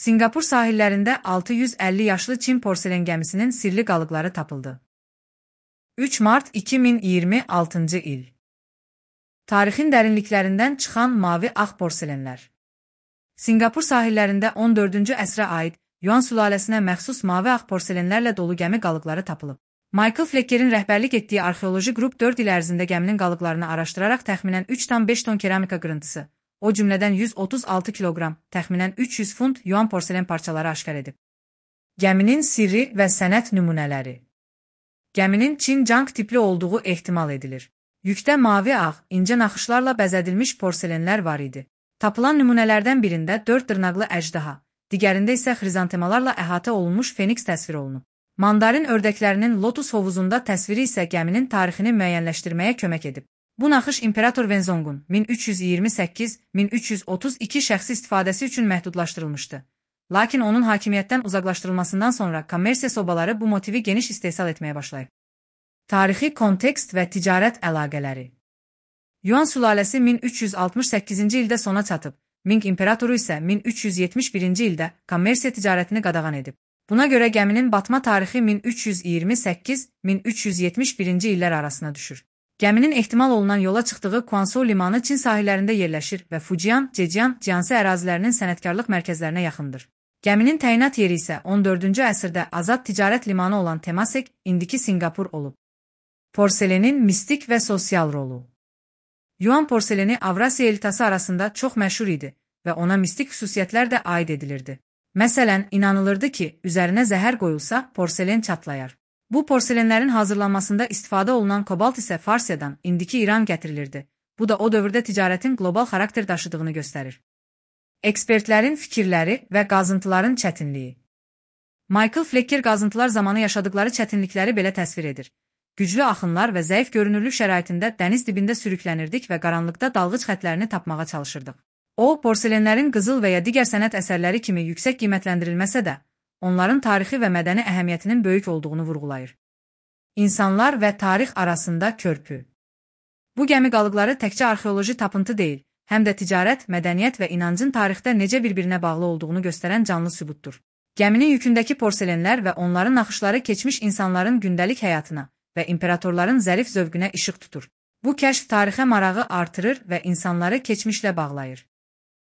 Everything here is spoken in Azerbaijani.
Sinqapur sahillərində 650 yaşlı Çin porselen gəmisinin sirli qalıqları tapıldı. 3 Mart 2026 il. Tarixin dərinliklərindən çıxan mavi-ağ porselenlər. Sinqapur sahillərində 14-cü əsrə aid Yuan sülaləsinə məxsus mavi-ağ porselenlərlə dolu gəmi qalıqları tapılıb. Michael Flecker'in rəhbərlik etdiyi arxeoloji qrup 4 il ərzində gəminin qalıqlarını araşdıraraq təxminən 3,5 ton keramika qırıntısı, o cümlədən 136 kiloqram, təxminən 300 funt Yuan porselen parçaları aşkar edib. Gəminin sirri və sənət nümunələri. Gəminin Çin-Cang tipli olduğu ehtimal edilir. Yükdə mavi-ağ, incə naxışlarla bəzədilmiş porselenlər var idi. Tapılan nümunələrdən birində 4 dırnaqlı əjdaha, digərində isə xrizantemalarla əhatə olunmuş Feniks təsvir olunub. Mandarin ördəklərinin lotus hovuzunda təsviri isə gəminin tarixini müəyyənləşdirməyə kömək edib. Bu naxış İmperator Wenzongun 1328-1332 şəxsi istifadəsi üçün məhdudlaşdırılmışdı. Lakin onun hakimiyyətdən uzaqlaşdırılmasından sonra kommersiya sobaları bu motivi geniş istehsal etməyə başlayıb. Tarixi kontekst və ticarət əlaqələri. Yuan sülaləsi 1368-ci ildə sona çatıb, Ming İmperatoru isə 1371-ci ildə kommersiya ticarətini qadağan edib. Buna görə gəminin batma tarixi 1328-1371-ci illər arasına düşür. Gəminin ehtimal olunan yola çıxdığı Quanzhou limanı Çin sahillərində yerləşir və Fujian, Zhejiang, Jiangxi ərazilərinin sənətkarlıq mərkəzlərinə yaxındır. Gəminin təyinat yeri isə 14-cü əsrdə azad ticarət limanı olan Temasek, indiki Sinqapur olub. Porselenin mistik və sosial rolu. Yuan porseleni Avrasiya elitası arasında çox məşhur idi və ona mistik xüsusiyyətlər də aid edilirdi. Məsələn, inanılırdı ki, üzərinə zəhər qoyulsa, porselen çatlayar. Bu porselenlərin hazırlanmasında istifadə olunan kobalt isə Farsiyadan, indiki İran gətirilirdi. Bu da o dövrdə ticarətin qlobal xarakter daşıdığını göstərir. Ekspertlərin fikirləri və qazıntıların çətinliyi. Michael Flecker qazıntılar zamanı yaşadıkları çətinlikləri belə təsvir edir. Güclü axınlar və zəif görünürlük şəraitində dəniz dibində sürüklənirdik və qaranlıqda dalğıc xətlərini tapmağa çalışırdıq. O, porselenlərin qızıl və ya digər sənət əsərləri kimi yüksək qiymətləndirilməsə də, onların tarixi və mədəni əhəmiyyətinin böyük olduğunu vurğulayır. İnsanlar və tarix arasında körpü. Bu gəmi qalıqları təkcə arxeoloji tapıntı deyil, həm də ticarət, mədəniyyət və inancın tarixdə necə bir-birinə bağlı olduğunu göstərən canlı sübutdur. Gəminin yükündəki porselenlər və onların naxışları keçmiş insanların gündəlik həyatına və imperatorların zərif zövqünə işıq tutur. Bu kəşf tarixə marağı artırır və insanları keçmişlə bağlayır.